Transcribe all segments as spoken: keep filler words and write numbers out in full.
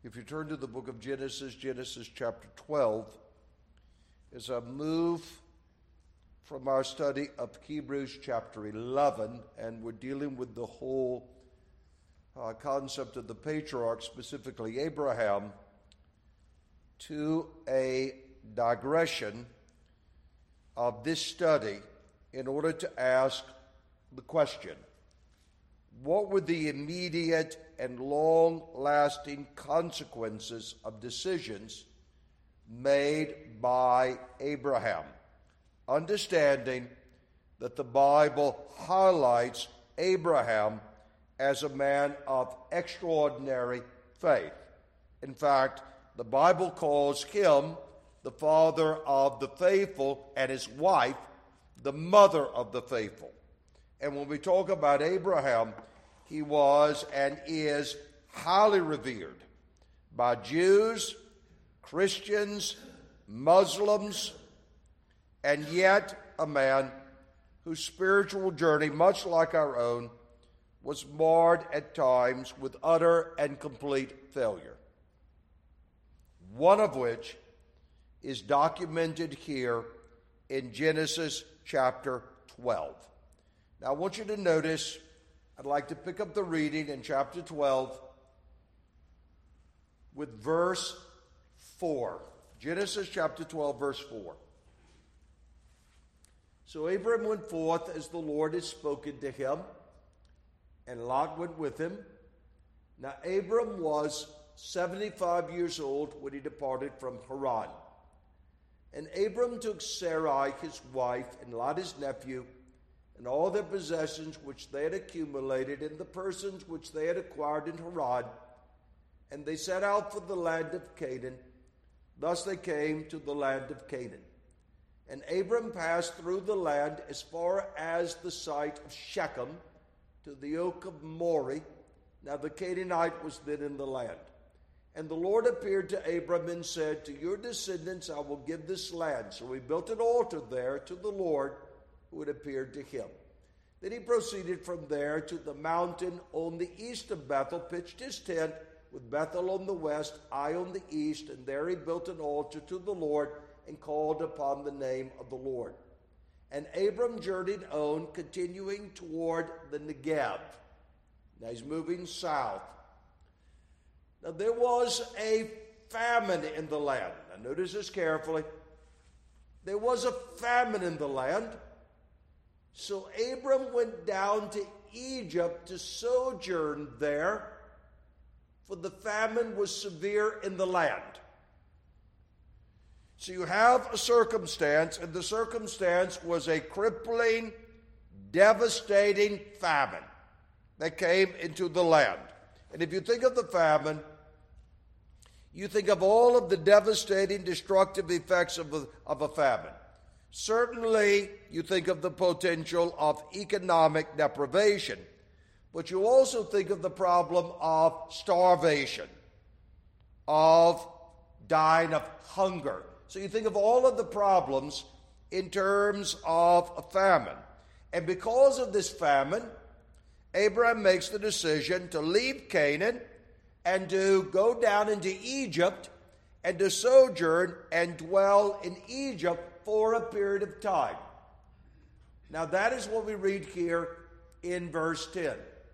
If you turn to the book of Genesis, Genesis chapter twelve, as I move from our study of Hebrews chapter eleven, and we're dealing with the whole uh, concept of the patriarch, specifically Abraham, to a digression of this study in order to ask the question, what were the immediate and long-lasting consequences of decisions made by Abraham? Understanding that the Bible highlights Abraham as a man of extraordinary faith. In fact, the Bible calls him the father of the faithful and his wife the mother of the faithful. And when we talk about Abraham, he was and is highly revered by Jews, Christians, Muslims, and yet a man whose spiritual journey, much like our own, was marred at times with utter and complete failure. One of which is documented here in Genesis chapter twelve. Now I want you to notice, I'd like to pick up the reading in chapter twelve with verse four. Genesis chapter twelve, verse four. So Abram went forth as the Lord had spoken to him, and Lot went with him. Now Abram was seventy-five years old when he departed from Haran. And Abram took Sarai his wife, and Lot his nephew, and all their possessions which they had accumulated, and the persons which they had acquired in Haran, and they set out for the land of Canaan. Thus they came to the land of Canaan. And Abram passed through the land as far as the site of Shechem, to the oak of Moreh. Now the Canaanite was then in the land. And the Lord appeared to Abram and said, to your descendants I will give this land. So he built an altar there to the Lord who had appeared to him. Then he proceeded from there to the mountain on the east of Bethel, pitched his tent with Bethel on the west, Ai on the east, and there he built an altar to the Lord and called upon the name of the Lord. And Abram journeyed on, continuing toward the Negev. Now he's moving south. Now there was a famine in the land. Now notice this carefully. There was a famine in the land. So Abram went down to Egypt to sojourn there, for the famine was severe in the land. So you have a circumstance, and the circumstance was a crippling, devastating famine that came into the land. And if you think of the famine, you think of all of the devastating, destructive effects of a, of a famine. Certainly, you think of the potential of economic deprivation, but you also think of the problem of starvation, of dying of hunger. So you think of all of the problems in terms of a famine. And because of this famine, Abraham makes the decision to leave Canaan and to go down into Egypt and to sojourn and dwell in Egypt for a period of time. Now that is what we read here in verse ten.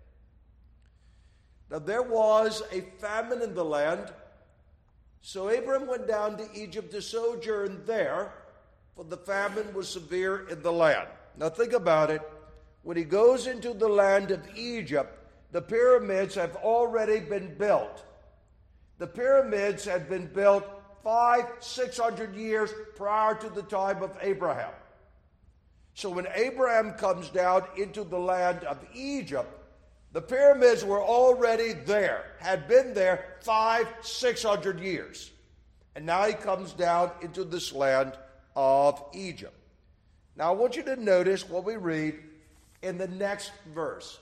Now there was a famine in the land, so Abram went down to Egypt to sojourn there, for the famine was severe in the land. Now think about it. When he goes into the land of Egypt, the pyramids have already been built. The pyramids had been built five, six hundred years prior to the time of Abraham. So when Abraham comes down into the land of Egypt, the pyramids were already there, had been there five, six hundred years. And now he comes down into this land of Egypt. Now I want you to notice what we read in the next verse.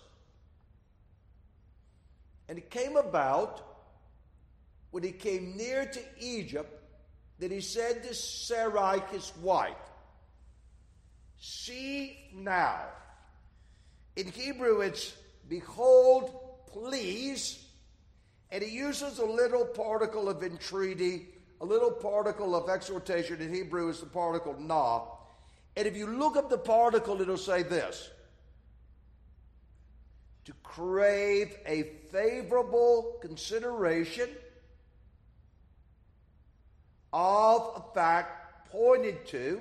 And it came about when he came near to Egypt that he said to Sarai his wife, see now. In Hebrew it's behold, please, And he uses a little particle of entreaty, a little particle of exhortation. In Hebrew is the particle na. And if you look up the particle, it'll say this: to crave a favorable consideration of a fact pointed to,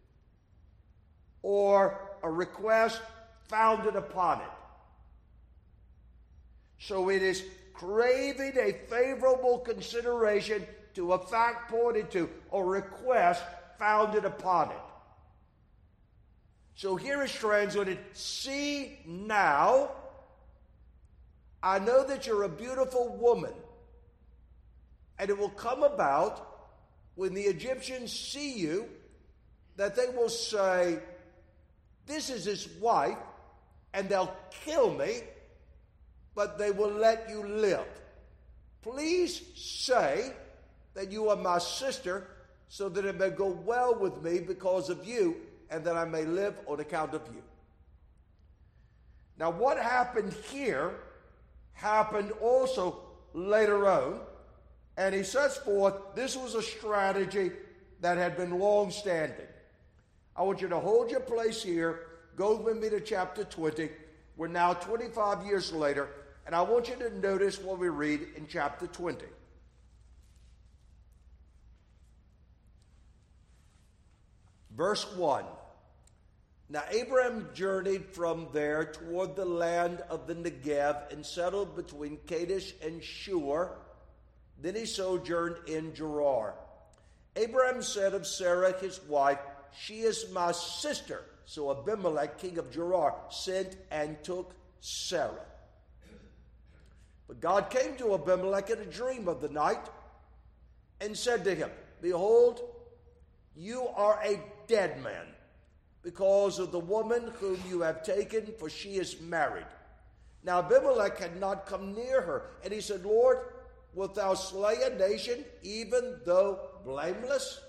or a request founded upon it. So it is craving a favorable consideration to a fact pointed to, or request founded upon it. So here is translated, see now, I know that you're a beautiful woman, and it will come about when the Egyptians see you that they will say, this is his wife, and they'll kill me, but they will let you live. Please say that you are my sister, so that it may go well with me because of you, and that I may live on account of you. Now, what happened here happened also later on, and he sets forth this was a strategy that had been long-standing. I want you to hold your place here. Go with me to chapter twenty. We're now twenty-five years later, and I want you to notice what we read in chapter twenty. Verse one. Now Abraham journeyed from there toward the land of the Negev and settled between Kadesh and Shur. Then he sojourned in Gerar. Abraham said of Sarah his wife, she is my sister. So Abimelech, king of Gerar, sent and took Sarah. But God came to Abimelech in a dream of the night and said to him, behold, you are a dead man because of the woman whom you have taken, for she is married. Now Abimelech had not come near her, and he said, Lord, wilt thou slay a nation even though blameless?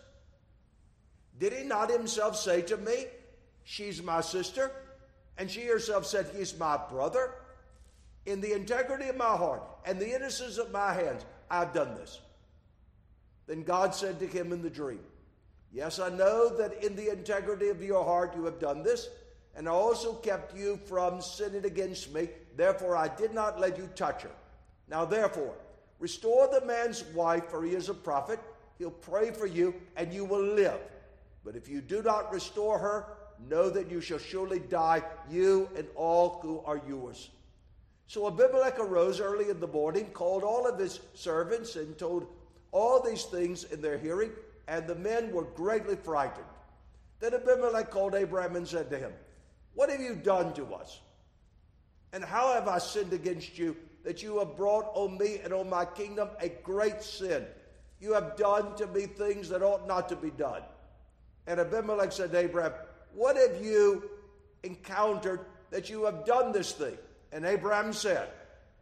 Did he not himself say to me, she's my sister? And she herself said, he's my brother. In the integrity of my heart and the innocence of my hands, I've done this. Then God said to him in the dream, yes, I know that in the integrity of your heart you have done this, and I also kept you from sinning against me. Therefore I did not let you touch her. Now therefore, restore the man's wife, for he is a prophet. He'll pray for you, and you will live. But if you do not restore her, know that you shall surely die, you and all who are yours. So Abimelech arose early in the morning, called all of his servants, and told all these things in their hearing, and the men were greatly frightened. Then Abimelech called Abraham and said to him, what have you done to us? And how have I sinned against you, that you have brought on me and on my kingdom a great sin? You have done to me things that ought not to be done. And Abimelech said to Abraham, what have you encountered that you have done this thing? And Abraham said,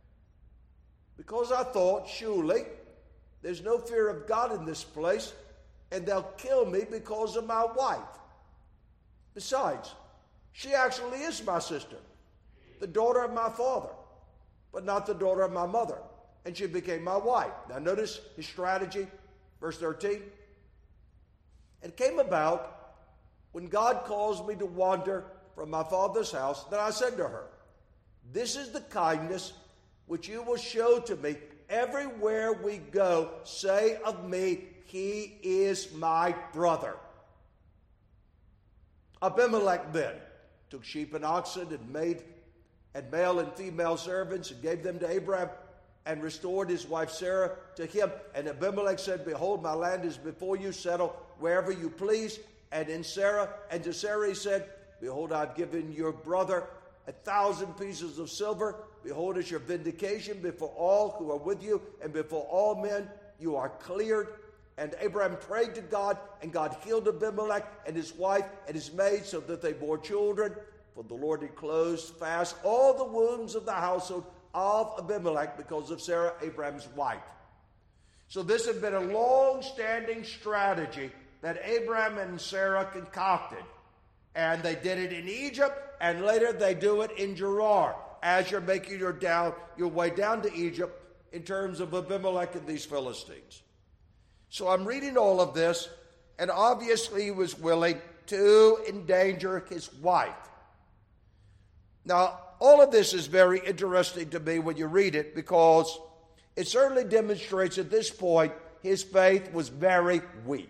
because I thought, surely there's no fear of God in this place, and they'll kill me because of my wife. Besides, she actually is my sister, the daughter of my father, but not the daughter of my mother. And she became my wife. Now notice his strategy, verse thirteen. And it came about, when God caused me to wander from my father's house, that I said to her, this is the kindness which you will show to me. Everywhere we go, say of me, he is my brother. Abimelech then took sheep and oxen and made and male and female servants and gave them to Abraham and restored his wife Sarah to him. And Abimelech said, behold, my land is before you, settle wherever you please. And in Sarah, and to Sarah he said, behold, I've given your brother a thousand pieces of silver. Behold, it's your vindication before all who are with you, and before all men you are cleared. And Abraham prayed to God, and God healed Abimelech and his wife and his maid, so that they bore children. For the Lord had closed fast all the wombs of the household of Abimelech because of Sarah, Abraham's wife. So this had been a long-standing strategy that Abraham and Sarah concocted. And they did it in Egypt, and later they do it in Gerar. As you're making your, down, your way down to Egypt, in terms of Abimelech and these Philistines. So I'm reading all of this, and obviously he was willing to endanger his wife. Now, all of this is very interesting to me when you read it, because it certainly demonstrates at this point his faith was very weak.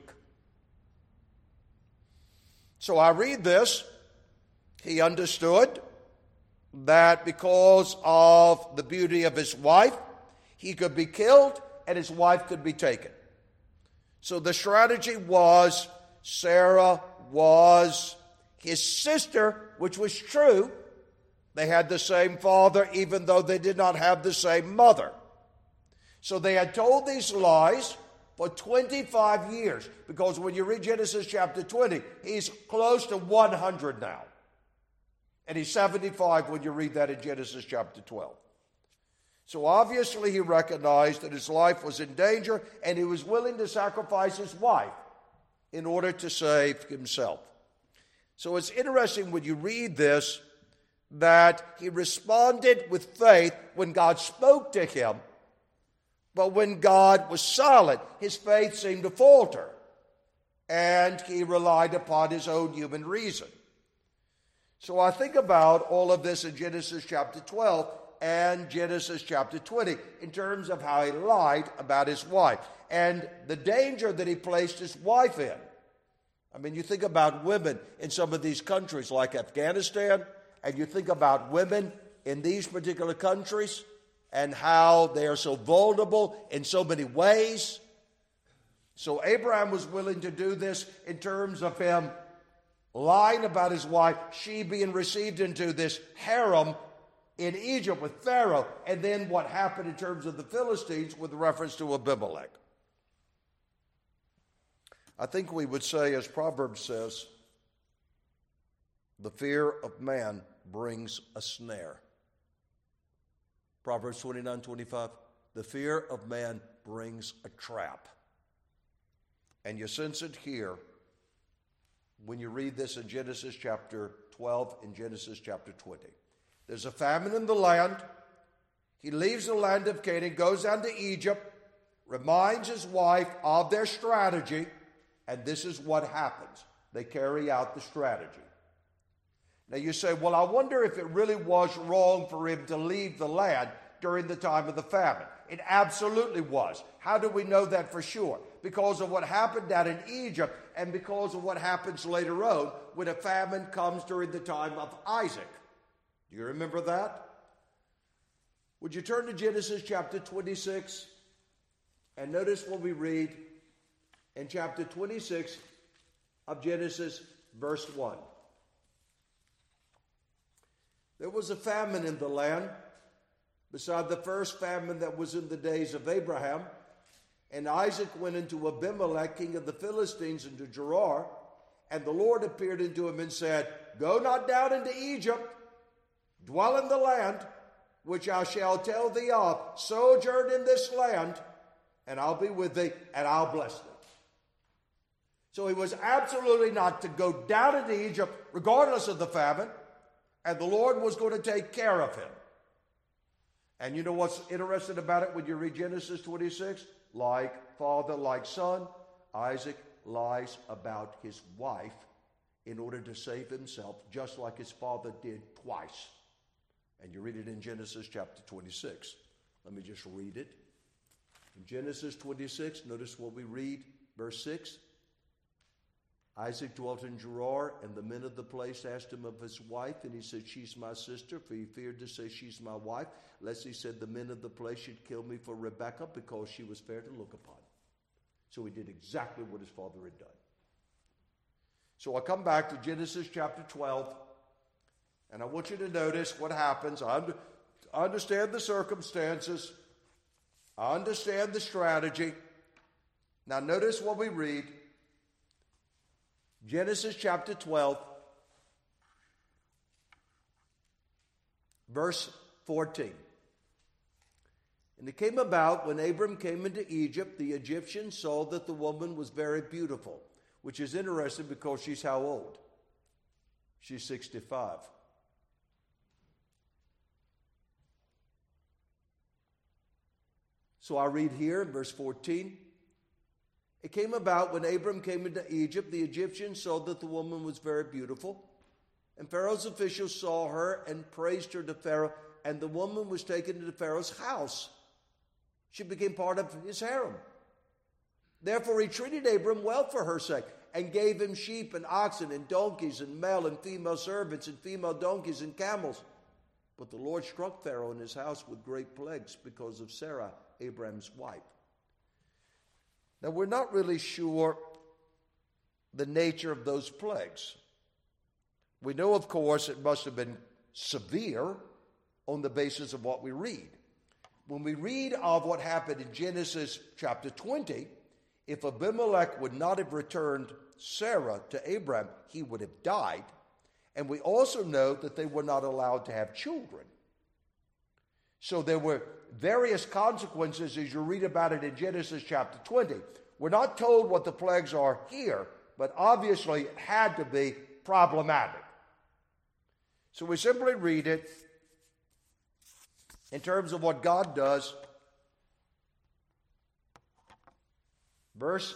So I read this. He understood that because of the beauty of his wife, he could be killed and his wife could be taken. So the strategy was Sarah was his sister, which was true. They had the same father, even though they did not have the same mother. So they had told these lies for twenty-five years, because when you read Genesis chapter twenty, he's close to one hundred now. And he's seventy-five when you read that in Genesis chapter twelve. So obviously he recognized that his life was in danger, and he was willing to sacrifice his wife in order to save himself. So it's interesting when you read this that he responded with faith when God spoke to him, but when God was silent, his faith seemed to falter, and he relied upon his own human reason. So I think about all of this in Genesis chapter twelve and Genesis chapter twenty in terms of how he lied about his wife and the danger that he placed his wife in. I mean, you think about women in some of these countries like Afghanistan, and you think about women in these particular countries and how they are so vulnerable in so many ways. So Abraham was willing to do this in terms of him lying about his wife, she being received into this harem in Egypt with Pharaoh, and then what happened in terms of the Philistines with reference to Abimelech. I think we would say, as Proverbs says, the fear of man brings a snare. Proverbs twenty-nine twenty-five, the fear of man brings a trap. And you sense it here when you read this in Genesis chapter twelve and Genesis chapter twenty. There's a famine in the land. He leaves the land of Canaan, goes down to Egypt, reminds his wife of their strategy, and this is what happens. They carry out the strategy. Now you say, well, I wonder if it really was wrong for him to leave the land during the time of the famine. It absolutely was. How do we know that for sure? Because of what happened down in Egypt and because of what happens later on when a famine comes during the time of Isaac. Do you remember that? Would you turn to Genesis chapter twenty-six and notice what we read in chapter twenty-six of Genesis, verse one. There was a famine in the land, beside the first famine that was in the days of Abraham. And Isaac went into Abimelech, king of the Philistines, into Gerar. And the Lord appeared unto him and said, Go not down into Egypt, dwell in the land, which I shall tell thee of. Sojourn in this land, and I'll be with thee, and I'll bless thee. So he was absolutely not to go down into Egypt, regardless of the famine. And the Lord was going to take care of him. And you know what's interesting about it when you read Genesis twenty-six? Like father, like son, Isaac lies about his wife in order to save himself, just like his father did twice. And you read it in Genesis chapter twenty-six. Let me just read it. In Genesis twenty-six, notice what we read, verse six. Isaac dwelt in Gerar, and the men of the place asked him of his wife, and he said, She's my sister, for he feared to say she's my wife, lest he said the men of the place should kill me for Rebekah, because she was fair to look upon. So he did exactly what his father had done. So I come back to Genesis chapter twelve, and I want you to notice what happens. I, under, I understand the circumstances. I understand the strategy. Now notice what we read. Genesis chapter twelve, verse fourteen. And it came about when Abram came into Egypt, the Egyptians saw that the woman was very beautiful, which is interesting because she's how old? She's sixty-five. So I read here in verse fourteen. It came about when Abram came into Egypt, the Egyptians saw that the woman was very beautiful. And Pharaoh's officials saw her and praised her to Pharaoh. And the woman was taken to Pharaoh's house. She became part of his harem. Therefore he treated Abram well for her sake, and gave him sheep and oxen and donkeys and male and female servants and female donkeys and camels. But the Lord struck Pharaoh and his house with great plagues because of Sarah, Abram's wife. Now, we're not really sure the nature of those plagues. We know, of course, it must have been severe on the basis of what we read. When we read of what happened in Genesis chapter twenty, if Abimelech would not have returned Sarah to Abram, he would have died. And we also know that they were not allowed to have children. So there were various consequences as you read about it in Genesis chapter twenty. We're not told what the plagues are here, but obviously it had to be problematic. So we simply read it in terms of what God does. Verse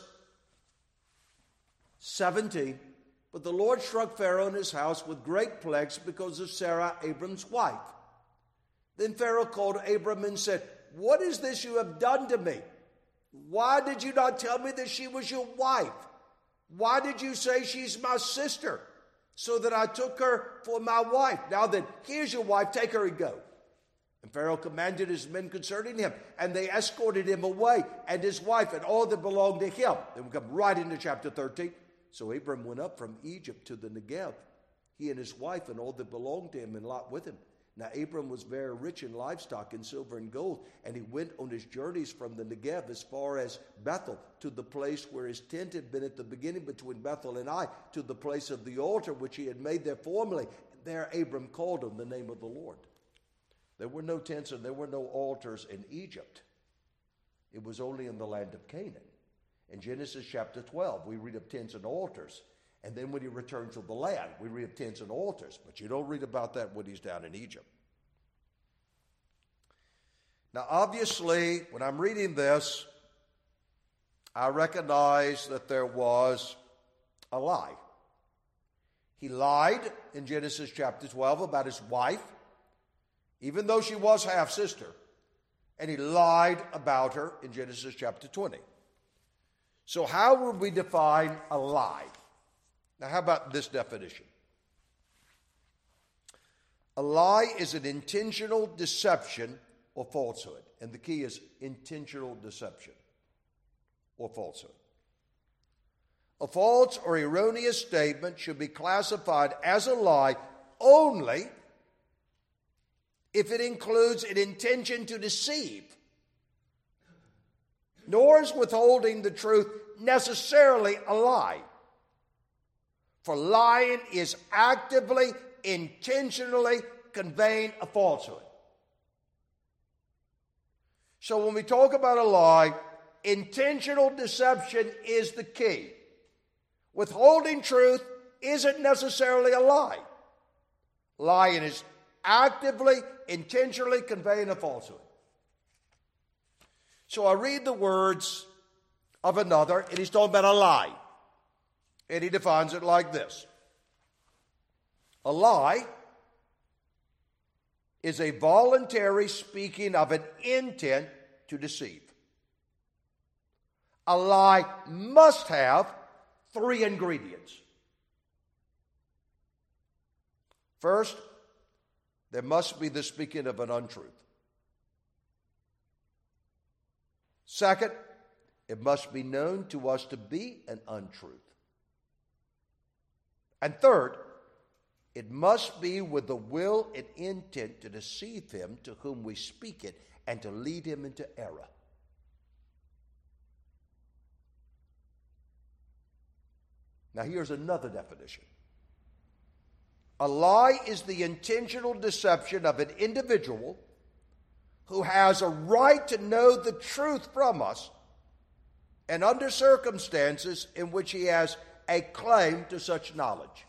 seventeen, but the Lord struck Pharaoh and his house with great plagues because of Sarah, Abram's wife. Then Pharaoh called Abram and said, what is this you have done to me? Why did you not tell me that she was your wife? Why did you say she's my sister, so that I took her for my wife? Now then, here's your wife, take her and go. And Pharaoh commanded his men concerning him, and they escorted him away, and his wife, and all that belonged to him. Then we come right into chapter thirteen. So Abram went up from Egypt to the Negev, he and his wife, and all that belonged to him, and Lot with him. Now Abram was very rich in livestock, in silver and gold, and he went on his journeys from the Negev as far as Bethel, to the place where his tent had been at the beginning between Bethel and Ai, to the place of the altar which he had made there formerly. There Abram called on the name of the Lord. There were no tents and there were no altars in Egypt. It was only in the land of Canaan. In Genesis chapter twelve, we read of tents and altars. And then when he returns to the land, we read of tents and altars. But you don't read about that when he's down in Egypt. Now, obviously, when I'm reading this, I recognize that there was a lie. He lied in Genesis chapter twelve about his wife, even though she was half-sister. And he lied about her in Genesis chapter twenty. So how would we define a lie? Now, how about this definition? A lie is an intentional deception or falsehood. And the key is intentional deception or falsehood. A false or erroneous statement should be classified as a lie only if it includes an intention to deceive. Nor is withholding the truth necessarily a lie. For lying is actively, intentionally conveying a falsehood. So when we talk about a lie, intentional deception is the key. Withholding truth isn't necessarily a lie. Lying is actively, intentionally conveying a falsehood. So I read the words of another, and he's talking about a lie. And he defines it like this. A lie is a voluntary speaking of an intent to deceive. A lie must have three ingredients. First, there must be the speaking of an untruth. Second, it must be known to us to be an untruth. And third, it must be with the will and intent to deceive him to whom we speak it and to lead him into error. Now here's another definition. A lie is the intentional deception of an individual who has a right to know the truth from us and under circumstances in which he has a claim to such knowledge.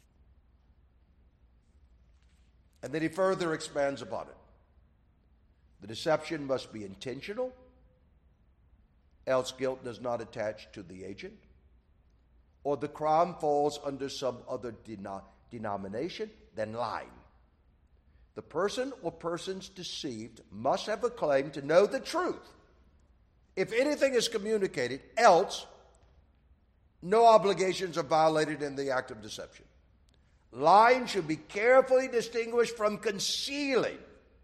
And then he further expands upon it. The deception must be intentional, else guilt does not attach to the agent, or the crime falls under some other denom- denomination than lying. The person or persons deceived must have a claim to know the truth. If anything is communicated, else no obligations are violated in the act of deception. Lying should be carefully distinguished from concealing.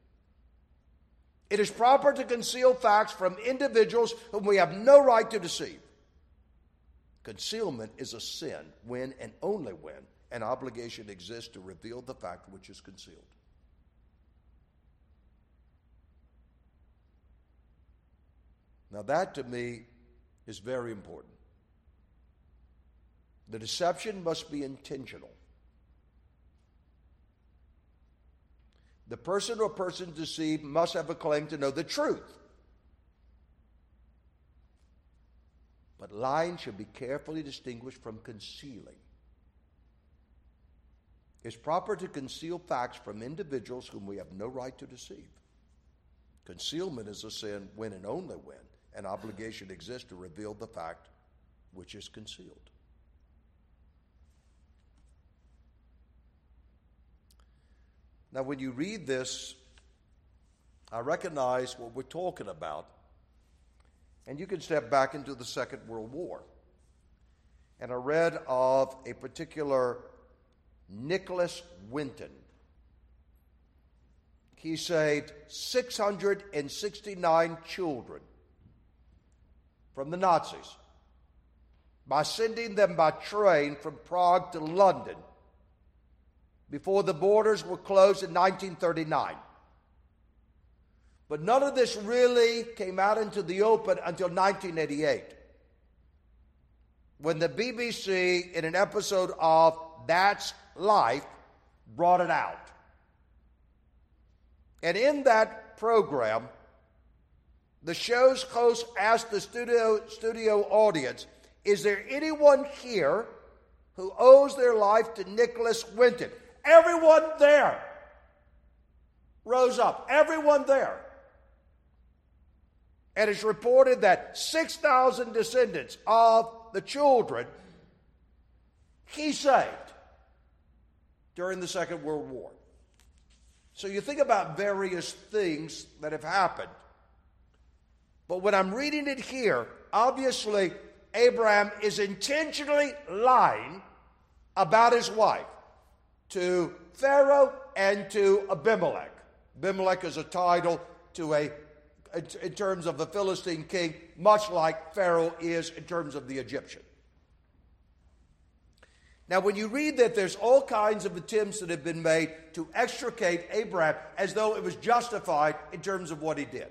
It is proper to conceal facts from individuals whom we have no right to deceive. Concealment is a sin when and only when an obligation exists to reveal the fact which is concealed. Now that to me is very important. The deception must be intentional. The person or persons deceived must have a claim to know the truth. But lying should be carefully distinguished from concealing. It's proper to conceal facts from individuals whom we have no right to deceive. Concealment is a sin when and only when an obligation exists to reveal the fact which is concealed. Now, when you read this, I recognize what we're talking about. And you can step back into the Second World War. And I read of a particular Nicholas Winton. He saved six hundred sixty-nine children from the Nazis by sending them by train from Prague to London before the borders were closed in nineteen thirty-nine. But none of this really came out into the open until nineteen eighty-eight, when the B B C, in an episode of That's Life, brought it out. And in that program, the show's host asked the studio, studio audience, is there anyone here who owes their life to Nicholas Winton? Everyone there rose up. Everyone there. And it's reported that six thousand descendants of the children he saved during the Second World War. So you think about various things that have happened. But when I'm reading it here, obviously Abraham is intentionally lying about his wife to Pharaoh and to Abimelech. Abimelech is a title to a, in terms of the Philistine king, much like Pharaoh is in terms of the Egyptian. Now, when you read that, there's all kinds of attempts that have been made to extricate Abraham as though it was justified in terms of what he did.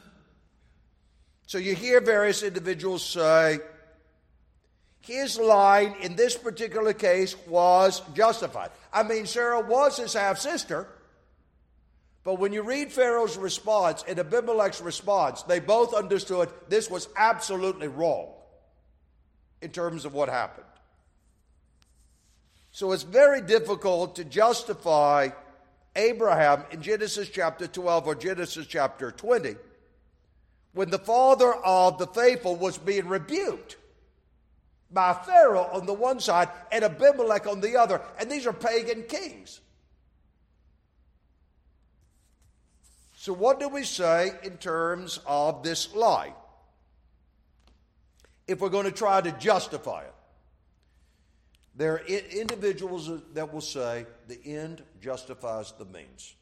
So you hear various individuals say, his line in this particular case was justified. I mean, Sarah was his half-sister, but when you read Pharaoh's response and Abimelech's response, they both understood this was absolutely wrong in terms of what happened. So it's very difficult to justify Abraham in Genesis chapter twelve or Genesis chapter twenty when the father of the faithful was being rebuked by Pharaoh on the one side and Abimelech on the other. And these are pagan kings. So what do we say in terms of this lie? If we're going to try to justify it. There are individuals that will say the end justifies the means.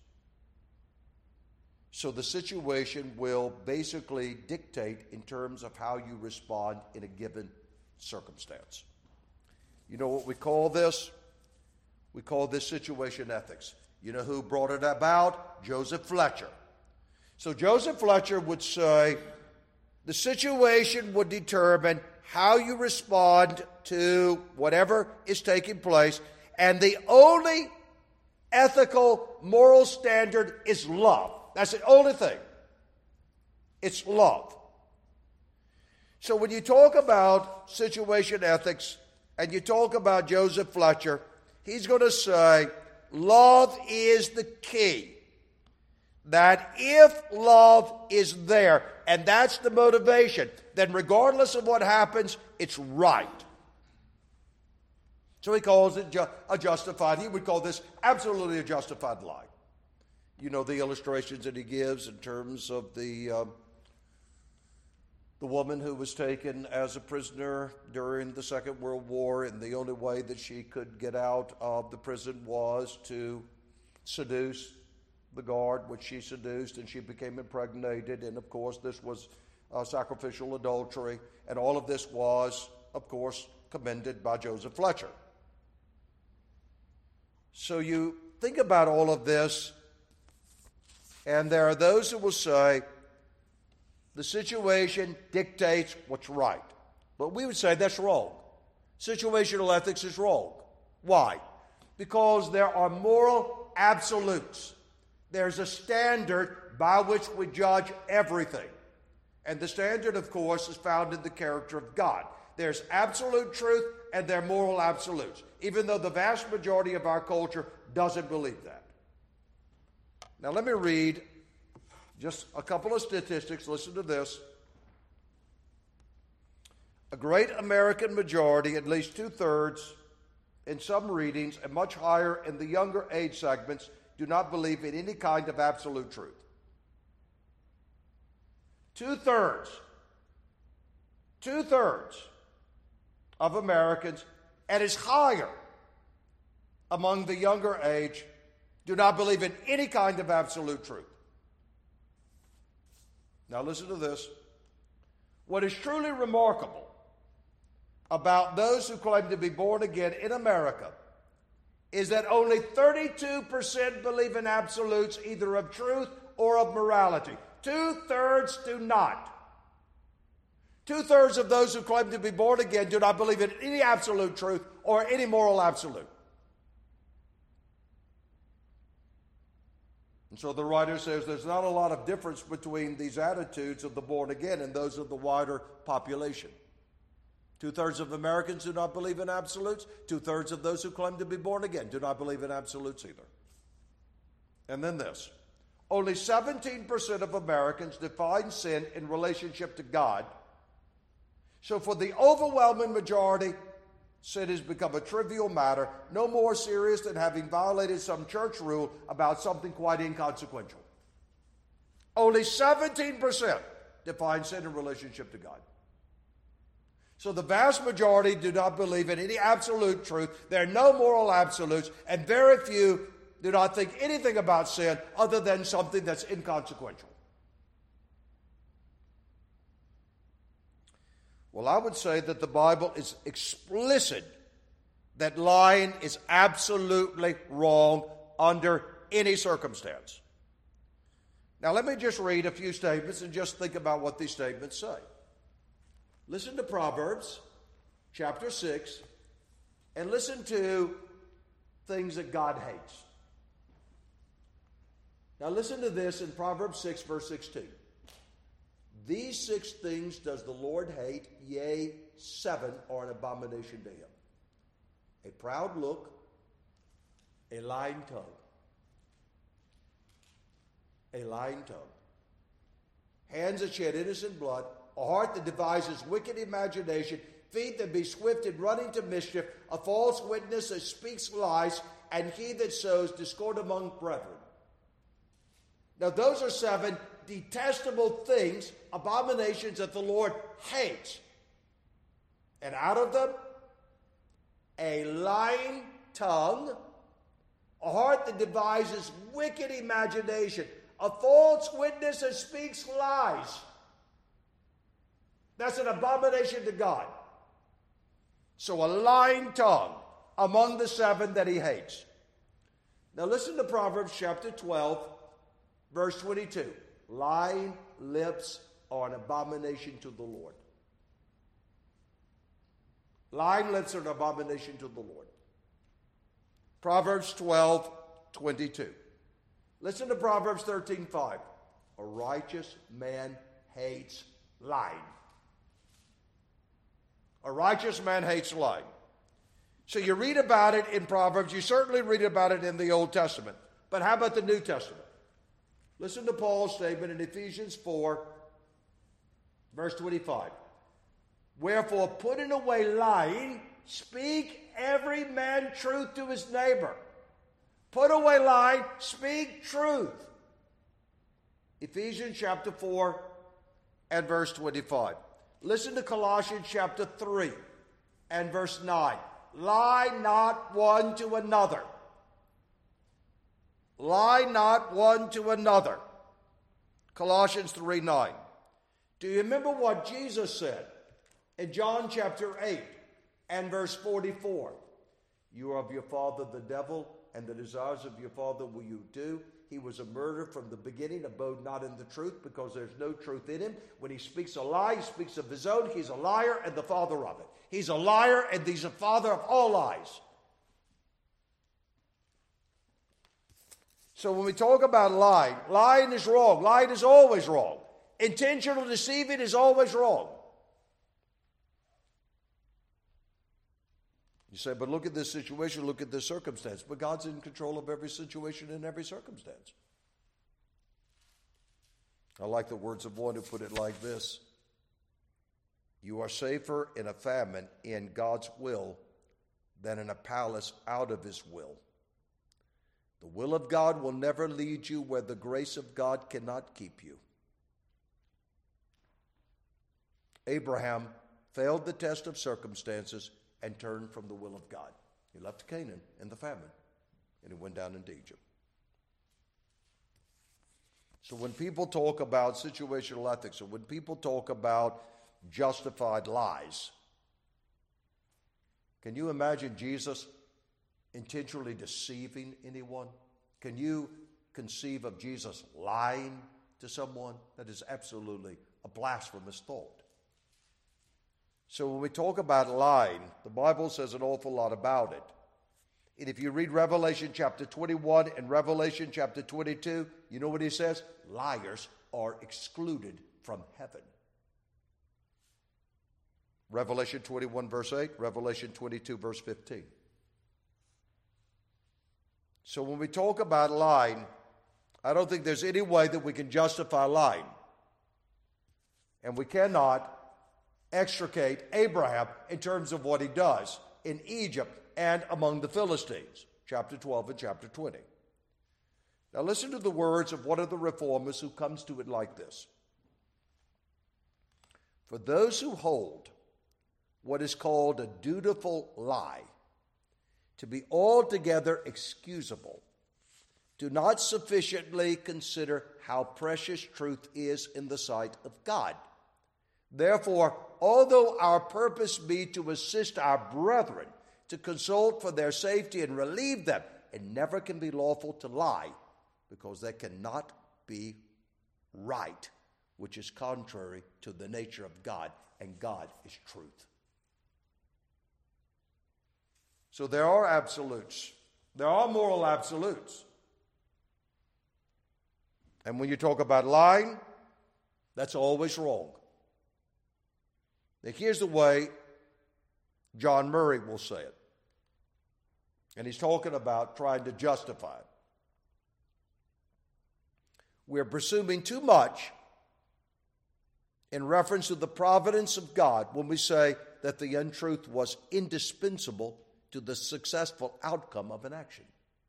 So the situation will basically dictate in terms of how you respond in a given circumstance. You know what we call this? We call this situation ethics. You know who brought it about? Joseph Fletcher. So Joseph Fletcher would say the situation would determine how you respond to whatever is taking place, and the only ethical, moral standard is love. That's the only thing. It's love. So when you talk about situation ethics and you talk about Joseph Fletcher, he's going to say love is the key. that if love is there, and that's the motivation, then regardless of what happens, it's right. So he calls it ju- a justified, he would call this absolutely a justified lie. You know the illustrations that he gives in terms of the um, the woman who was taken as a prisoner during the Second World War, and the only way that she could get out of the prison was to seduce the guard, which she seduced, and she became impregnated. And of course, this was uh, sacrificial adultery, and all of this was, of course, commended by Joseph Fletcher. So you think about all of this, and there are those who will say the situation dictates what's right. But we would say that's wrong. Situational ethics is wrong. Why? Because there are moral absolutes. There's a standard by which we judge everything. And the standard, of course, is found in the character of God. There's absolute truth and there are moral absolutes, even though the vast majority of our culture doesn't believe that. Now let me read just a couple of statistics. Listen to this. A great American majority, at least two-thirds in some readings, and much higher in the younger age segments, do not believe in any kind of absolute truth. Two-thirds, two-thirds of Americans, and is higher among the younger age, do not believe in any kind of absolute truth. Now listen to this. What is truly remarkable about those who claim to be born again in America is that only thirty-two percent believe in absolutes, either of truth or of morality. Two-thirds do not. Two-thirds of those who claim to be born again do not believe in any absolute truth or any moral absolute. And so the writer says there's not a lot of difference between these attitudes of the born again and those of the wider population. Two-thirds of Americans do not believe in absolutes. Two-thirds of those who claim to be born again do not believe in absolutes either. And then this. Only seventeen percent of Americans define sin in relationship to God. So for the overwhelming majority, sin has become a trivial matter, no more serious than having violated some church rule about something quite inconsequential. Only seventeen percent define sin in relationship to God. So the vast majority do not believe in any absolute truth. There are no moral absolutes, and very few do not think anything about sin other than something that's inconsequential. Well, I would say that the Bible is explicit that lying is absolutely wrong under any circumstance. Now, let me just read a few statements and just think about what these statements say. Listen to Proverbs chapter six and listen to things that God hates. Now, listen to this in Proverbs six, verse sixteen. These six things does the Lord hate, yea, seven are an abomination to him. A proud look, a lying tongue, a lying tongue, hands that shed innocent blood, a heart that devises wicked imagination, feet that be swift in running to mischief, a false witness that speaks lies, and he that sows discord among brethren. Now those are seven detestable things, abominations that the Lord hates. And out of them, a lying tongue, a heart that devises wicked imagination, a false witness that speaks lies. That's an abomination to God. So a lying tongue among the seven that he hates. Now listen to Proverbs chapter twelve, verse twenty-two. Lying lips are an abomination to the Lord. Lying lips are an abomination to the Lord. Proverbs twelve, twenty-two. Listen to Proverbs thirteen, five. A righteous man hates lying. A righteous man hates lying. So you read about it in Proverbs. You certainly read about it in the Old Testament. But how about the New Testament? Listen to Paul's statement in Ephesians four, verse twenty-five. Wherefore, putting away lying, speak every man truth to his neighbor. Put away lying, speak truth. Ephesians chapter four and verse twenty-five. Listen to Colossians chapter three and verse nine. Lie not one to another. Lie not one to another. Colossians three nine. Do you remember what Jesus said in John chapter eight and verse forty-four? You are of your father the devil, and the desires of your father will you do. He was a murderer from the beginning, abode not in the truth, because there's no truth in him. When he speaks a lie, he speaks of his own. He's a liar and the father of it. He's a liar and he's a father of all lies. So when we talk about lying, lying is wrong. Lying is always wrong. Intentional deceiving is always wrong. You say, but look at this situation, look at this circumstance. But God's in control of every situation and every circumstance. I like the words of one who put it like this. You are safer in a famine in God's will than in a palace out of his will. The will of God will never lead you where the grace of God cannot keep you. Abraham failed the test of circumstances and turned from the will of God. He left Canaan in the famine, and he went down into Egypt. So when people talk about situational ethics, or when people talk about justified lies, can you imagine Jesus intentionally deceiving anyone? Can you conceive of Jesus lying to someone? That is absolutely a blasphemous thought. So when we talk about lying, the Bible says an awful lot about it. And if you read Revelation chapter twenty-one and Revelation chapter twenty-two, you know what he says? Liars are excluded from heaven. Revelation twenty-one verse eight, Revelation twenty-two verse fifteen. So when we talk about lying, I don't think there's any way that we can justify lying. And we cannot extricate Abraham in terms of what he does in Egypt and among the Philistines, chapter twelve and chapter twenty. Now listen to the words of one of the reformers who comes to it like this. For those who hold what is called a dutiful lie to be altogether excusable do not sufficiently consider how precious truth is in the sight of God. Therefore, although our purpose be to assist our brethren, to consult for their safety and relieve them, it never can be lawful to lie, because that cannot be right, which is contrary to the nature of God, and God is truth. So there are absolutes. There are moral absolutes. And when you talk about lying, that's always wrong. Now, here's the way John Murray will say it. And he's talking about trying to justify it. We're presuming too much in reference to the providence of God when we say that the untruth was indispensable to the successful outcome of an action.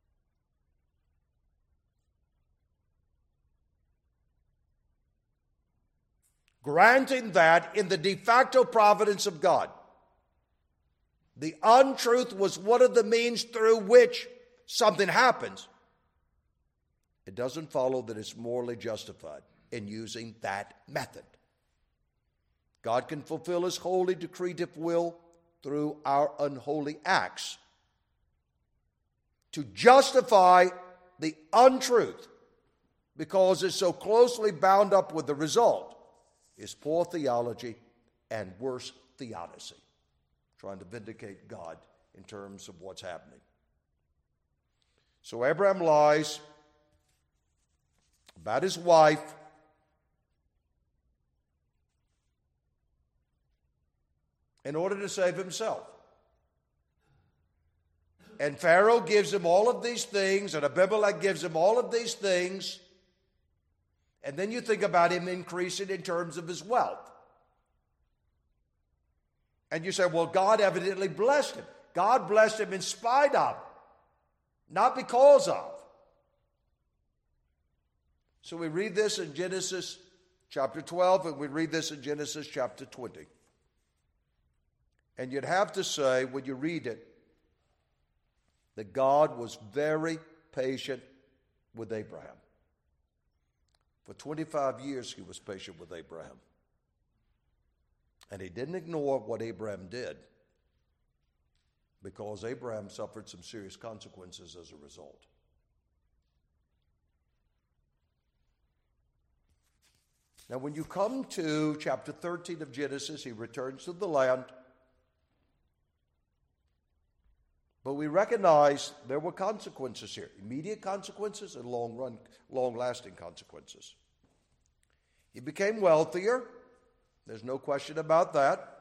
Granting that in the de facto providence of God, the untruth was one of the means through which something happens, it doesn't follow that it's morally justified in using that method. God can fulfill his holy decretive will through our unholy acts. To justify the untruth because it's so closely bound up with the result is poor theology and worse theodicy, trying to vindicate God in terms of what's happening. So Abraham lies about his wife in order to save himself. And Pharaoh gives him all of these things, and Abimelech gives him all of these things And then you think about him increasing in terms of his wealth. And you say, well, God evidently blessed him. God blessed him in spite of, not because of. So we read this in Genesis chapter twelve, and we read this in Genesis chapter twenty. And you'd have to say, when you read it, that God was very patient with Abraham. For twenty-five years, he was patient with Abraham. And he didn't ignore what Abraham did, because Abraham suffered some serious consequences as a result. Now, when you come to chapter thirteen of Genesis, he returns to the land. But we recognize there were consequences here, immediate consequences and long-run, long-lasting consequences. He became wealthier. There's no question about that.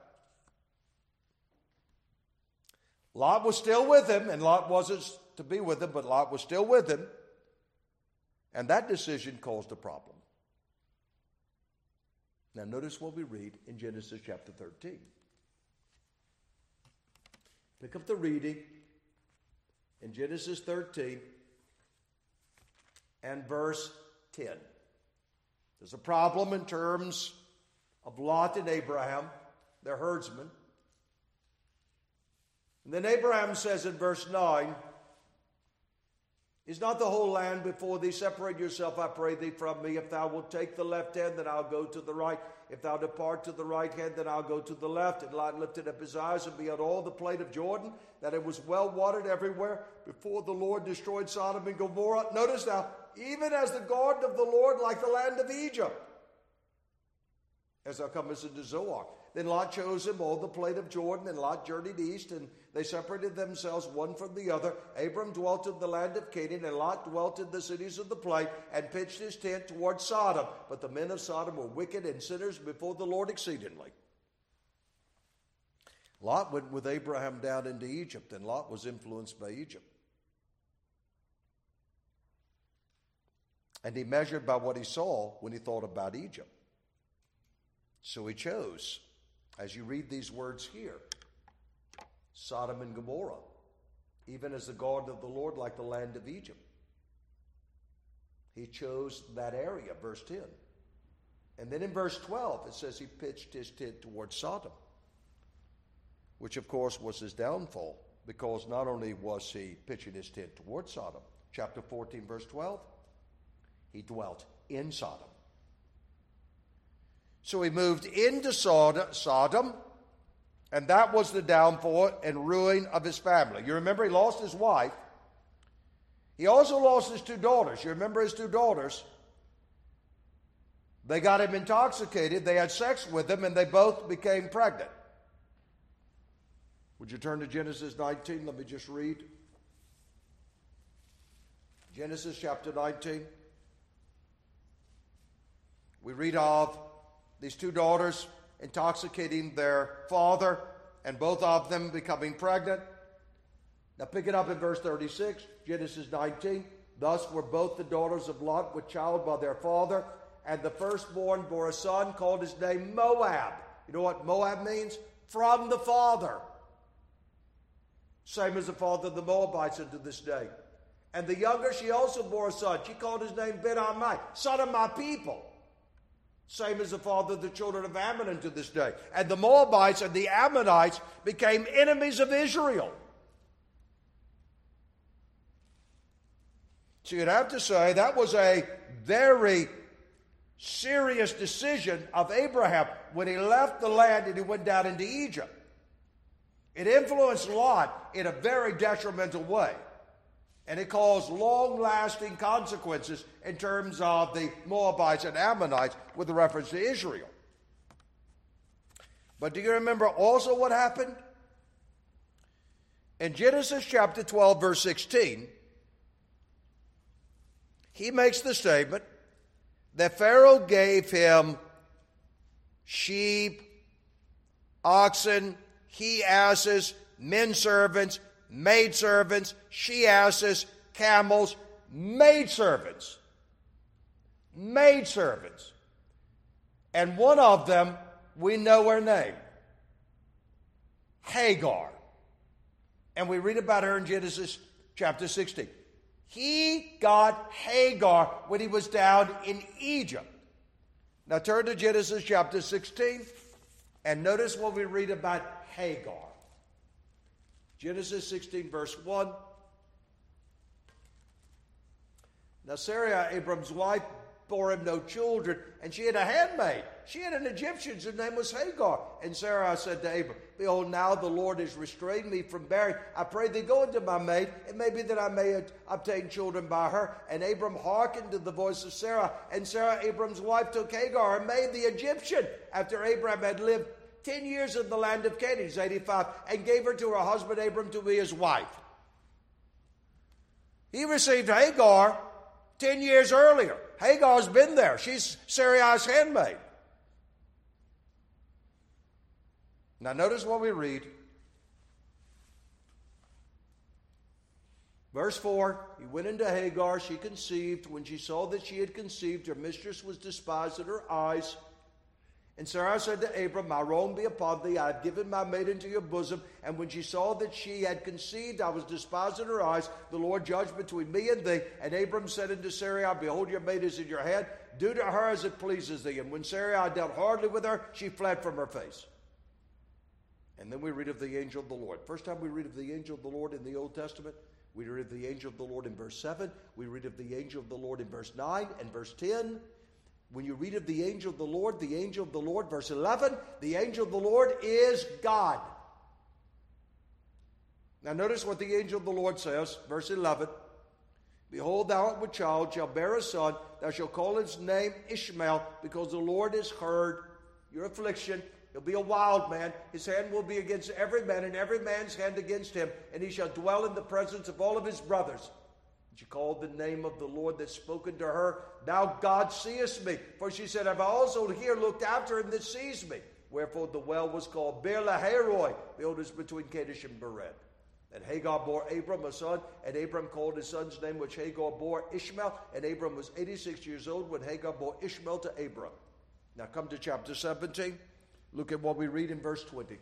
Lot was still with him, and Lot wasn't to be with him, but Lot was still with him. And that decision caused a problem. Now notice what we read in Genesis chapter thirteen. Pick up the reading in Genesis thirteen and verse ten. There's a problem in terms of Lot and Abraham, their herdsmen. And then Abraham says in verse nine, is not the whole land before thee? Separate yourself, I pray thee, from me. If thou wilt take the left hand, then I'll go to the right. If thou depart to the right hand, then I'll go to the left. And Lot lifted up his eyes, and beheld all the plain of Jordan, that it was well watered everywhere, before the Lord destroyed Sodom and Gomorrah. Notice now, even as the garden of the Lord, like the land of Egypt, as thou comest into Zoar. Then Lot chose him all the plain of Jordan, and Lot journeyed east, and they separated themselves one from the other. Abram dwelt in the land of Canaan, and Lot dwelt in the cities of the plain, and pitched his tent toward Sodom. But the men of Sodom were wicked and sinners before the Lord exceedingly. Lot went with Abraham down into Egypt, and Lot was influenced by Egypt. And he measured by what he saw when he thought about Egypt. So he chose, as you read these words here, Sodom and Gomorrah, even as the garden of the Lord, like the land of Egypt. He chose that area, verse ten. And then in verse twelve, it says he pitched his tent towards Sodom, which of course was his downfall, because not only was he pitching his tent towards Sodom, chapter fourteen, verse twelve, he dwelt in Sodom. So he moved into Sodom, and that was the downfall and ruin of his family. You remember he lost his wife. He also lost his two daughters. You remember his two daughters? They got him intoxicated. They had sex with him, and they both became pregnant. Would you turn to Genesis nineteen? Let me just read. Genesis chapter nineteen. We read of these two daughters intoxicating their father, and both of them becoming pregnant. Now pick it up in verse thirty-six, Genesis nineteen. Thus were both the daughters of Lot with child by their father, and the firstborn bore a son, called his name Moab. You know what Moab means? From the father. Same as the father of the Moabites unto this day. And the younger, she also bore a son. She called his name Ben-Ammi, son of my people. Same as the father of the children of Ammon unto this day. And the Moabites and the Ammonites became enemies of Israel. So you'd have to say that was a very serious decision of Abraham when he left the land and he went down into Egypt. It influenced Lot in a very detrimental way. And it caused long-lasting consequences in terms of the Moabites and Ammonites with reference to Israel. But do you remember also what happened? In Genesis chapter twelve, verse sixteen, he makes the statement that Pharaoh gave him sheep, oxen, he-asses, men servants, maidservants, she-asses, camels, maidservants. maidservants. And one of them, we know her name, Hagar. And we read about her in Genesis chapter sixteen. He got Hagar when he was down in Egypt. Now turn to Genesis chapter sixteen and notice what we read about Hagar. Genesis sixteen verse one. Now Sarai, Abram's wife, bore him no children, and she had a handmaid. She had an Egyptian, whose name was Hagar. And Sarai said to Abram, behold, now the Lord has restrained me from bearing. I pray thee, go into my maid. It may be that I may obtain children by her. And Abram hearkened to the voice of Sarah. And Sarah, Abram's wife, took Hagar, her maid, the Egyptian, after Abram had lived ten years in the land of Canaan, he's eighty-five, and gave her to her husband Abram to be his wife. He received Hagar ten years earlier. Hagar's been there. She's Sarai's handmaid. Now notice what we read. Verse four, he went into Hagar, she conceived. When she saw that she had conceived, her mistress was despised in her eyes. And Sarah said to Abram, my wrong be upon thee, I have given my maid into your bosom. And when she saw that she had conceived, I was despised in her eyes. The Lord judged between me and thee. And Abram said unto Sarai, behold, your maid is in your hand. Do to her as it pleases thee. And when Sarai dealt hardly with her, she fled from her face. And then we read of the angel of the Lord. First time we read of the angel of the Lord in the Old Testament, we read of the angel of the Lord in verse seven. We read of the angel of the Lord in verse nine and verse ten. When you read of the angel of the Lord, the angel of the Lord, verse eleven, the angel of the Lord is God. Now notice what the angel of the Lord says, verse eleven. Behold, thou art with child, shalt bear a son, thou shalt call his name Ishmael, because the Lord has heard your affliction. He'll be a wild man. His hand will be against every man, and every man's hand against him, and he shall dwell in the presence of all of his brothers. She called the name of the Lord that spoken to her, thou God seest me. For she said, I've also here looked after him that sees me. Wherefore the well was called Beer-lahai-roi. Behold, it's between Kadesh and Bered. And Hagar bore Abram a son, and Abram called his son's name, which Hagar bore, Ishmael. And Abram was eighty-six years old when Hagar bore Ishmael to Abram. Now come to chapter seventeen. Look at what we read in verse twenty.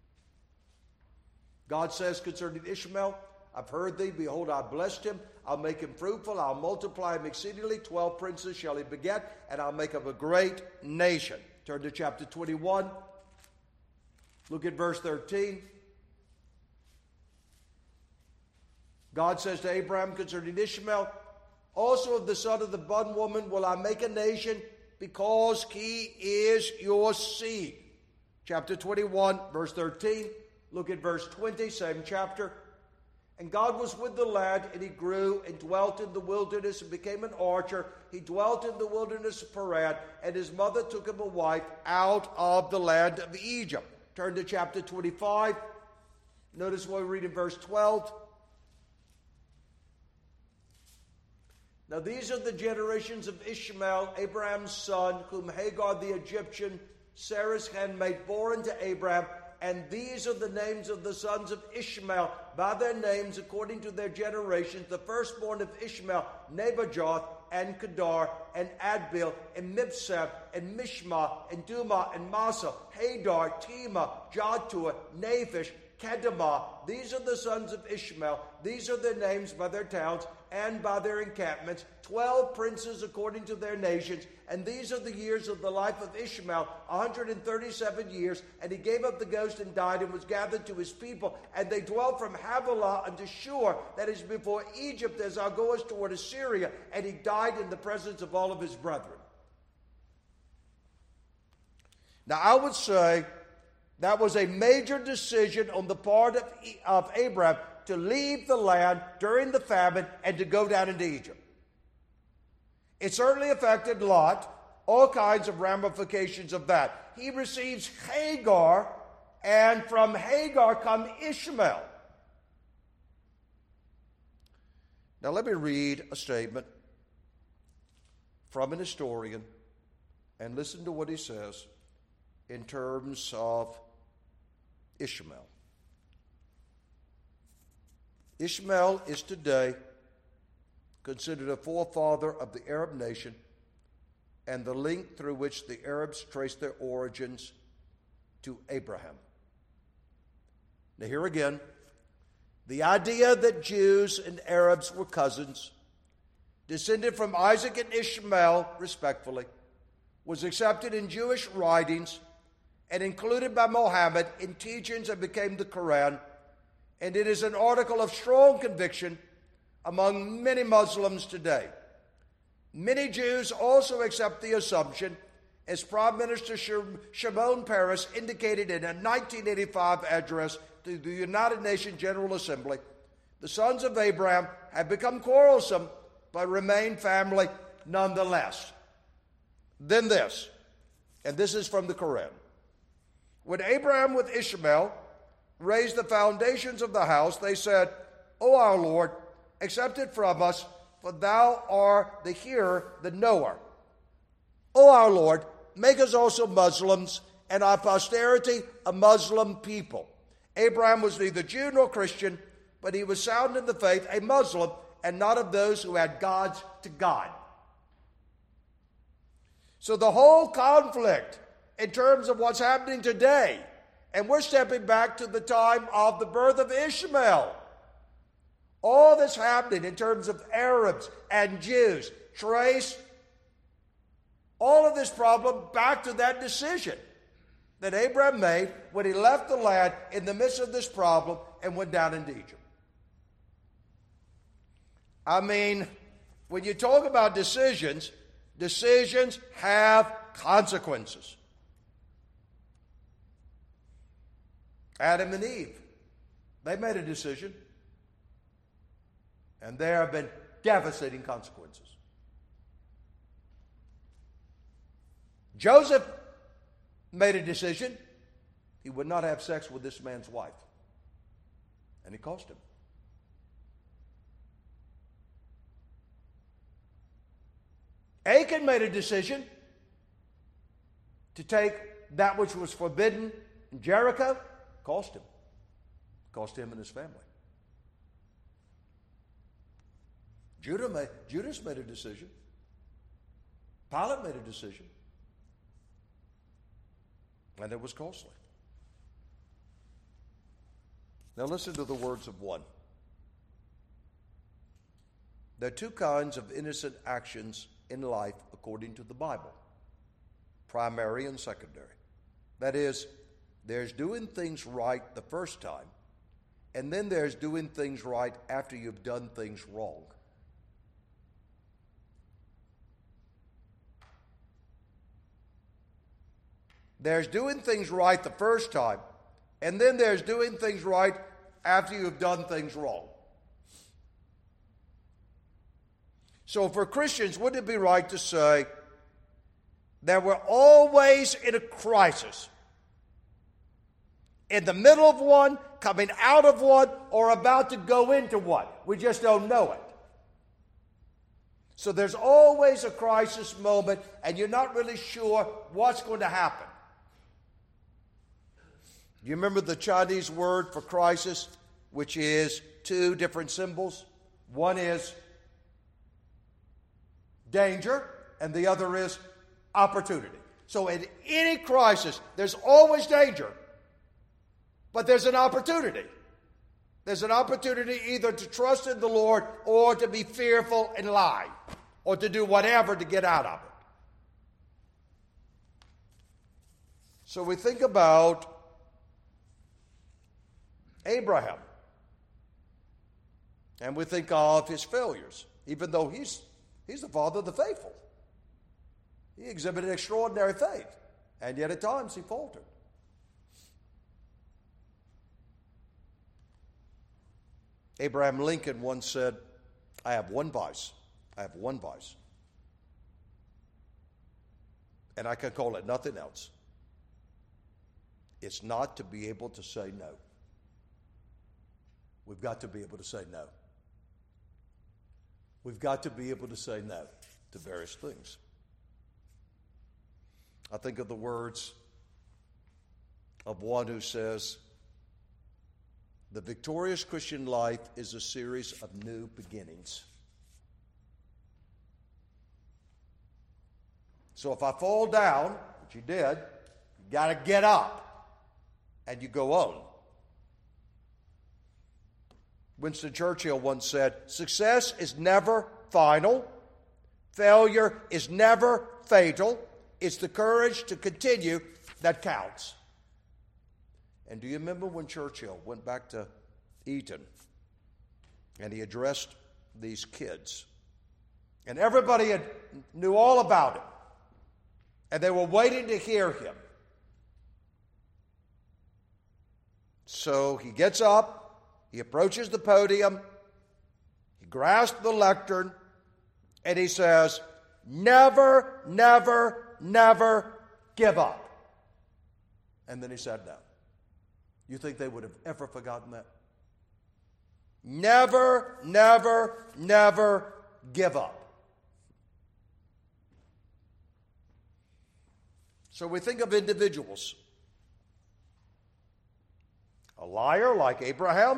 God says concerning Ishmael, I've heard thee, behold, I blessed him. I'll make him fruitful, I'll multiply him exceedingly. Twelve princes shall he beget, and I'll make him a great nation. Turn to chapter twenty-one. Look at verse thirteen. God says to Abraham concerning Ishmael, also of the son of the bondwoman will I make a nation, because he is your seed. Chapter twenty-one, verse thirteen. Look at verse twenty, same chapter. And God was with the lad, and he grew and dwelt in the wilderness and became an archer. He dwelt in the wilderness of Paran, and his mother took him a wife out of the land of Egypt. Turn to chapter twenty-five. Notice what we read in verse twelve. Now these are the generations of Ishmael, Abraham's son, whom Hagar the Egyptian, Sarah's handmaid, bore unto Abraham. And these are the names of the sons of Ishmael, by their names according to their generations. The firstborn of Ishmael, Nebajoth, and Kedar, and Adbil, and Mibsam, and Mishma, and Dumah, and Massa, Hadar, Tema, Jatua, Naphish, Kedemah. These are the sons of Ishmael. These are their names by their towns and by their encampments. Twelve princes according to their nations. And these are the years of the life of Ishmael, one hundred thirty-seven years. And he gave up the ghost and died, and was gathered to his people. And they dwelt from Havilah unto Shur, that is before Egypt, as thou goest toward Assyria. And he died in the presence of all of his brethren. Now I would say that was a major decision on the part of, of Abraham to leave the land during the famine and to go down into Egypt. It certainly affected Lot, all kinds of ramifications of that. He receives Hagar, and from Hagar come Ishmael. Now let me read a statement from an historian and listen to what he says in terms of Ishmael. Ishmael is today considered a forefather of the Arab nation and the link through which the Arabs trace their origins to Abraham. Now, here again, the idea that Jews and Arabs were cousins, descended from Isaac and Ishmael, respectively, was accepted in Jewish writings and included by Mohammed in teachings that became the Quran, and it is an article of strong conviction among many Muslims today. Many Jews also accept the assumption, as Prime Minister Shimon Peres indicated in a nineteen eighty-five address to the United Nations General Assembly, the sons of Abraham have become quarrelsome but remain family nonetheless. Then this, and this is from the Quran. When Abraham with Ishmael raised the foundations of the house, they said, O our Lord, accept it from us, for thou art the hearer, the knower. O our Lord, make us also Muslims, and our posterity a Muslim people. Abraham was neither Jew nor Christian, but he was sound in the faith, a Muslim, and not of those who had gods to God. So the whole conflict in terms of what's happening today, and we're stepping back to the time of the birth of Ishmael. All that's happening in terms of Arabs and Jews trace all of this problem back to that decision that Abraham made when he left the land in the midst of this problem and went down into Egypt. I mean, when you talk about decisions, decisions have consequences. Adam and Eve, they made a decision, and there have been devastating consequences. Joseph made a decision. He would not have sex with this man's wife, and it cost him. Achan made a decision to take that which was forbidden in Jericho. Cost him. Cost him and his family. Judah made, Judas made a decision. Pilate made a decision. And it was costly. Now listen to the words of one. There are two kinds of innocent actions in life according to the Bible. Primary and secondary. That is, there's doing things right the first time, and then there's doing things right after you've done things wrong. There's doing things right the first time, and then there's doing things right after you've done things wrong. So for Christians, wouldn't it be right to say that we're always in a crisis? In the middle of one, coming out of one, or about to go into one. We just don't know it. So there's always a crisis moment, and you're not really sure what's going to happen. Do you remember the Chinese word for crisis, which is two different symbols? One is danger, and the other is opportunity. So in any crisis, there's always danger, but there's an opportunity. There's an opportunity either to trust in the Lord or to be fearful and lie, or to do whatever to get out of it. So we think about Abraham, and we think of his failures, even though he's he's the father of the faithful. He exhibited extraordinary faith, and yet at times he faltered. Abraham Lincoln once said, I have one vice. I have one vice. And I can call it nothing else. It's not to be able to say no. We've got to be able to say no. We've got to be able to say no to various things. I think of the words of one who says, the victorious Christian life is a series of new beginnings. So if I fall down, which you did, you got to get up and you go on. Winston Churchill once said, success is never final. Failure is never fatal. It's the courage to continue that counts. And do you remember when Churchill went back to Eton and he addressed these kids? And everybody had, knew all about him. And they were waiting to hear him. So he gets up. He approaches the podium, he grasps the lectern, and he says, never, never, never give up. And then he sat down. You think they would have ever forgotten that? Never, never, never give up. So we think of individuals. A liar like Abraham.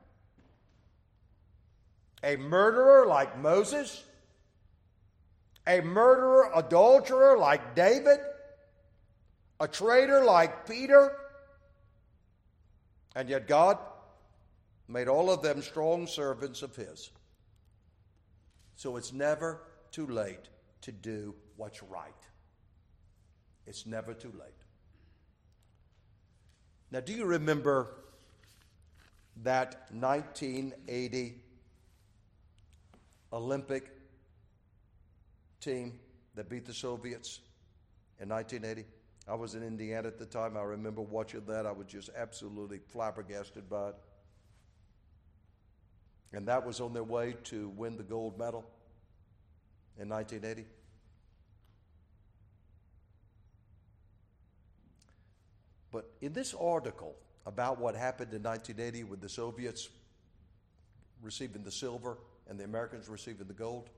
A murderer like Moses, a murderer, adulterer like David, a traitor like Peter, and yet God made all of them strong servants of His. So it's never too late to do what's right. It's never too late. Now, do you remember that nineteen eighty Olympic team that beat the Soviets in nineteen eighty? I was in Indiana at the time. I remember watching that. I was just absolutely flabbergasted by it. And that was on their way to win the gold medal in nineteen eighty. But in this article about what happened in nineteen eighty with the Soviets receiving the silver and the Americans receiving the gold,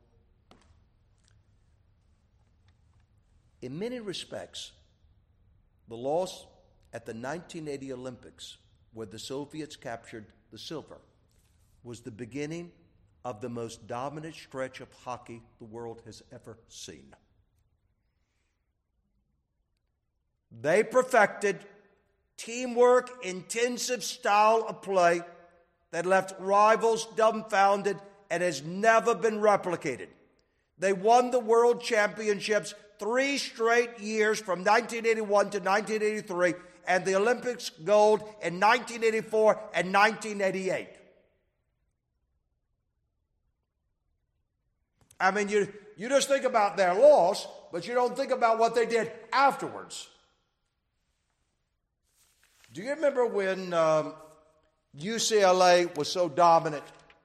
in many respects, the loss at the nineteen eighty Olympics, where the Soviets captured the silver, was the beginning of the most dominant stretch of hockey the world has ever seen. They perfected teamwork, intensive style of play that left rivals dumbfounded and has never been replicated. They won the world championships three straight years from nineteen eighty-one to nineteen eighty-three, and the Olympics gold in nineteen eighty-four and nineteen eighty-eight. I mean, you, you just think about their loss, but you don't think about what they did afterwards. Do you remember when um, U C L A was so dominant?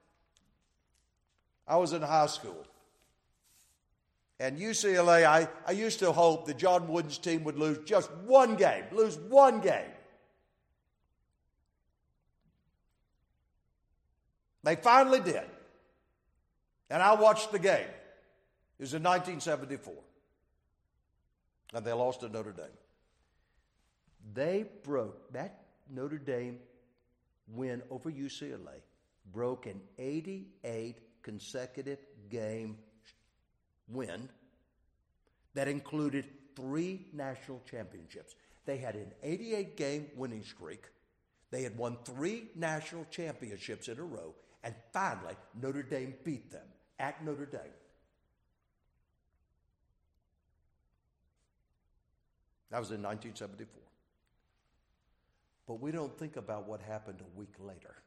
I was in high school. And U C L A, I, I used to hope that John Wooden's team would lose just one game, lose one game. They finally did. And I watched the game. It was in nineteen seventy-four. And they lost to Notre Dame. They broke, that Notre Dame win over U C L A, broke an eighty-eight consecutive game win that included three national championships. They had an eighty-eight game winning streak. They had won three national championships in a row, and finally Notre Dame beat them at Notre Dame. That was in nineteen seventy-four. But we don't think about what happened a week later.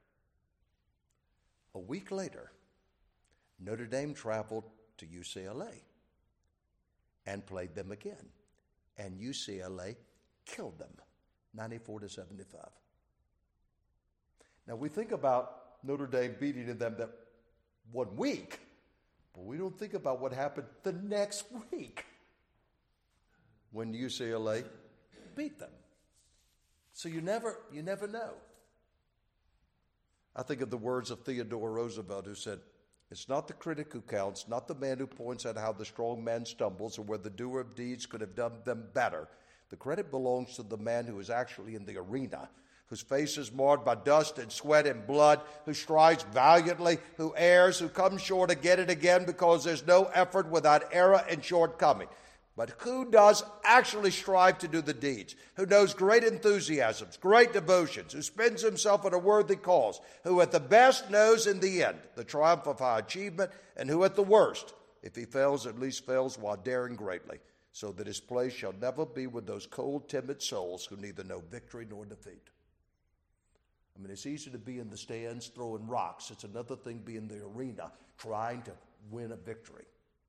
A week later, Notre Dame traveled to U C L A and played them again. And U C L A killed them, ninety-four to seventy-five. Now, we think about Notre Dame beating them that one week, but we don't think about what happened the next week when U C L A beat them. So you never, you never know. I think of the words of Theodore Roosevelt, who said, "It's not the critic who counts, not the man who points out how the strong man stumbles or where the doer of deeds could have done them better. The credit belongs to the man who is actually in the arena, whose face is marred by dust and sweat and blood, who strives valiantly, who errs, who comes short again and again because there's no effort without error and shortcoming. But who does actually strive to do the deeds, who knows great enthusiasms, great devotions, who spends himself in a worthy cause, who at the best knows in the end the triumph of high achievement, and who at the worst, if he fails, at least fails while daring greatly, so that his place shall never be with those cold, timid souls who neither know victory nor defeat. I mean, it's easy to be in the stands throwing rocks. It's another thing being in the arena trying to win a victory.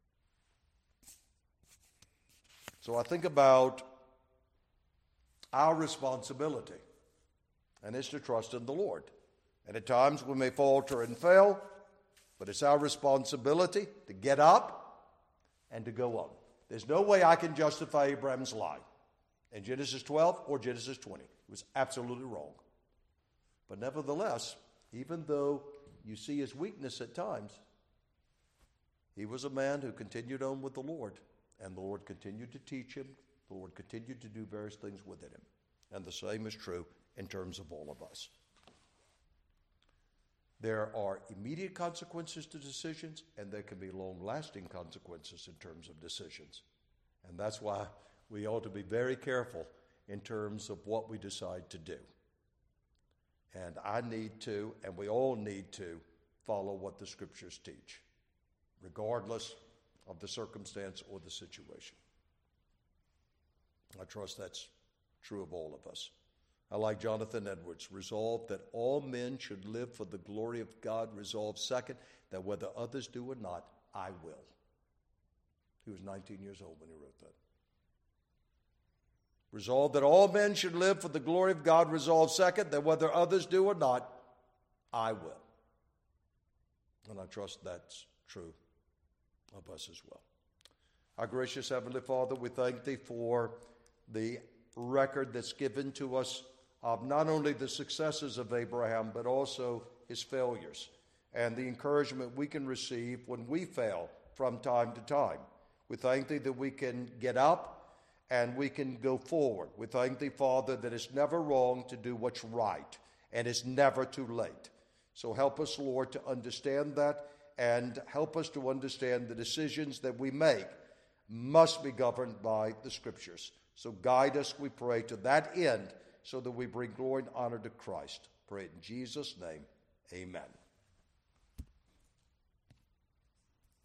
So I think about our responsibility, and it's to trust in the Lord. And at times we may falter and fail, but it's our responsibility to get up and to go on. There's no way I can justify Abraham's lie in Genesis twelve or Genesis twenty. It was absolutely wrong. But nevertheless, even though you see his weakness at times, he was a man who continued on with the Lord. And the Lord continued to teach him. The Lord continued to do various things within him. And the same is true in terms of all of us. There are immediate consequences to decisions, and there can be long-lasting consequences in terms of decisions. And that's why we ought to be very careful in terms of what we decide to do. And I need to, and we all need to, follow what the Scriptures teach, regardless of the circumstance or the situation. I trust that's true of all of us. I like Jonathan Edwards. Resolve that all men should live for the glory of God. Resolve, second, that whether others do or not, I will. He was nineteen years old when he wrote that. Resolve that all men should live for the glory of God. Resolve, second, that whether others do or not, I will. And I trust that's true of us as well. Our gracious Heavenly Father, we thank Thee for the record that's given to us of not only the successes of Abraham, but also his failures, and the encouragement we can receive when we fail from time to time. We thank Thee that we can get up and we can go forward. We thank Thee, Father, that it's never wrong to do what's right, and it's never too late. So help us, Lord, to understand that, and help us to understand the decisions that we make must be governed by the Scriptures. So guide us, we pray, to that end, so that we bring glory and honor to Christ. Pray it in Jesus' name. Amen.